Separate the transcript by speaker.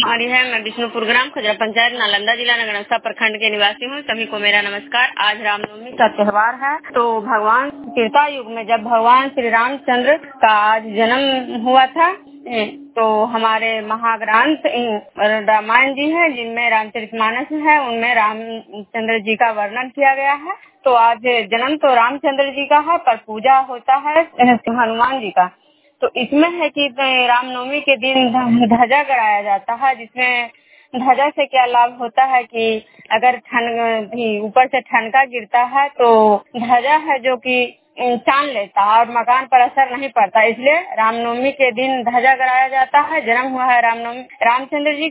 Speaker 1: हमारी है। मैं विष्णुपुर ग्राम खजरा पंचायत नालंदा जिला नगरनौसा प्रखंड के निवासी हूँ। सभी को मेरा नमस्कार। आज रामनवमी का त्योहार है। तो भगवान त्रेता युग में जब भगवान श्री रामचंद्र का आज जन्म हुआ था, तो हमारे महाग्रंथ रामायण जी है, जिनमें रामचरितमानस है, उनमें रामचंद्र जी का वर्णन किया गया है। तो आज जन्म तो रामचंद्र जी का है, पर पूजा होता है हनुमान जी का। तो इसमें है कि रामनवमी के दिन ध्वजा गड़ाया जाता है, जिसमें ध्वजा से क्या लाभ होता है कि अगर ऊपर से ठनका गिरता है तो ध्वजा है जो कि छान लेता है और मकान पर असर नहीं पड़ता। इसलिए रामनवमी के दिन ध्वजा गड़ाया जाता है। जन्म हुआ है रामचंद्र जी